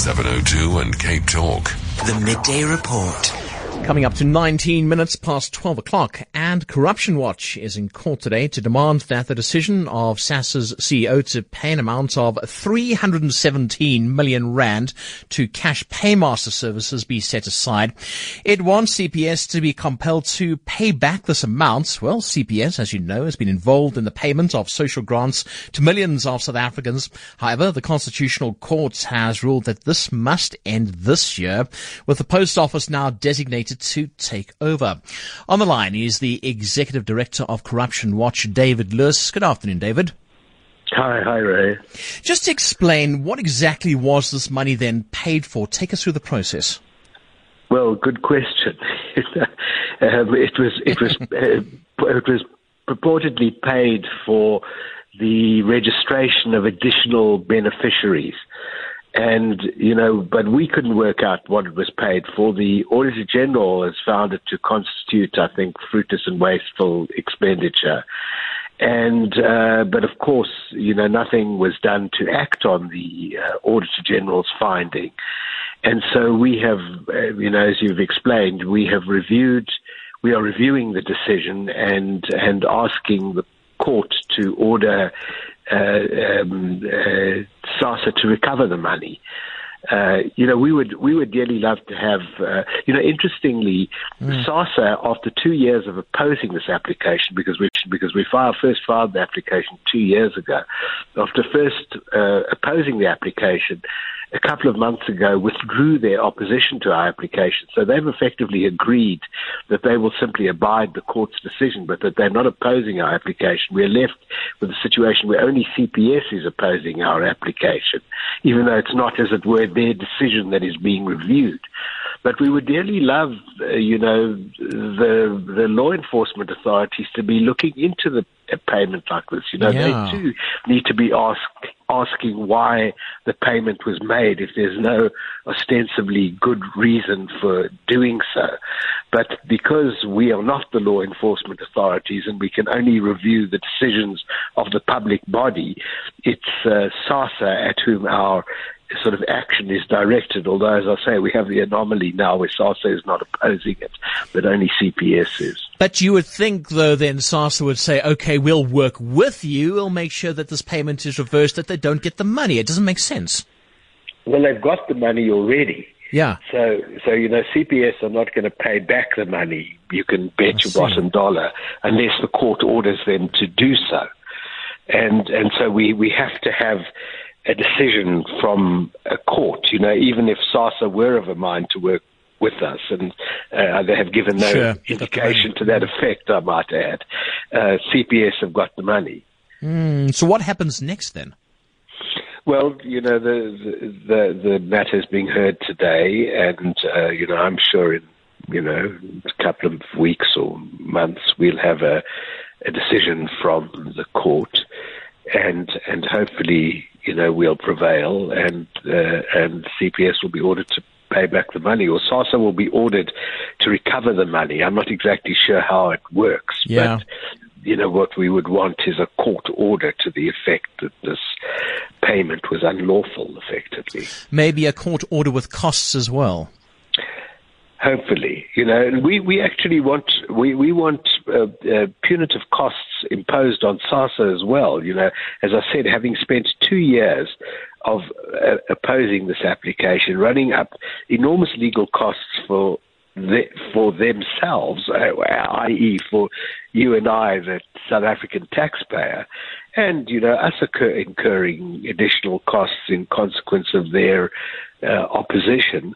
702 and Cape Talk. The Midday Report. Coming up to 19 minutes past 12 o'clock, and Corruption Watch is in court today to demand that the decision of SASSA's CEO to pay an amount of 317 million rand to Cash Paymaster Services be set aside. It wants CPS to be compelled to pay back this amount. Well, CPS, as you know, has been involved in the payment of social grants to millions of South Africans. However, the Constitutional Court has ruled that this must end this year, with the Post Office now designated to take over. On the line is the Executive Director of Corruption Watch, David Lewis. Good afternoon, David. Hi, Ray. Just to explain, what exactly was this money then paid for? Take us through the process. Well, good question. It was purportedly paid for the registration of additional beneficiaries. And, but we couldn't work out what it was paid for. The Auditor General has found it to constitute, I think, fruitless and wasteful expenditure. And, but of course, nothing was done to act on the Auditor General's finding. And so we have, as you've explained, we are reviewing the decision and asking the court to order SASSA to recover the money. We would dearly love to have, interestingly, SASSA, after 2 years of opposing this application, because we first filed the application 2 years ago, after first opposing the application, a couple of months ago withdrew their opposition to our application. So they've effectively agreed that they will simply abide the court's decision, but that they're not opposing our application. We're left with a situation where only CPS is opposing our application, even though it's not, as it were, their decision that is being reviewed. But we would dearly love, the law enforcement authorities to be looking into a payment like this. They too need to be asking why the payment was made if there's no ostensibly good reason for doing so. But because we are not the law enforcement authorities and we can only review the decisions of the public body, it's SASSA at whom our sort of action is directed, although, as I say, we have the anomaly now where SASSA is not opposing it, but only CPS is. But you would think, though, then SASSA would say, okay, we'll work with you, we'll make sure that this payment is reversed, that they don't get the money. It doesn't make sense. Well, they've got the money already. Yeah. So CPS are not going to pay back the money, you can bet your bottom dollar, unless the court orders them to do so. And so we have to have a decision from a court, even if SASSA were of a mind to work with us, and they have given no indication to that effect, I might add. CPS have got the money. So what happens next then? Well, the matter is being heard today, and I'm sure in a couple of weeks or months we'll have a decision from the court, and hopefully we'll prevail, and CPS will be ordered to pay back the money, or SASSA will be ordered to recover the money. I'm not exactly sure how it works, but what we would want is a court order to the effect that this payment was unlawful, effectively. Maybe a court order with costs as well. Hopefully, and we actually want punitive costs imposed on SASSA as well. As I said, having spent 2 years of opposing this application, running up enormous legal costs for themselves, i.e. for you and I, the South African taxpayer, and us incurring additional costs in consequence of their opposition.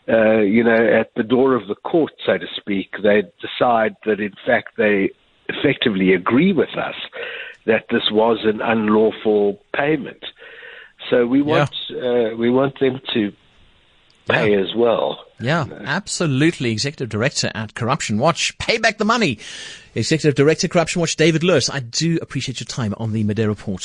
At the door of the court, so to speak, they decide that in fact they effectively agree with us that this was an unlawful payment. So we want them to pay as well. Yeah, absolutely. Executive Director at Corruption Watch. Pay back the money. Executive Director, Corruption Watch, David Lewis. I do appreciate your time on the Midday Report.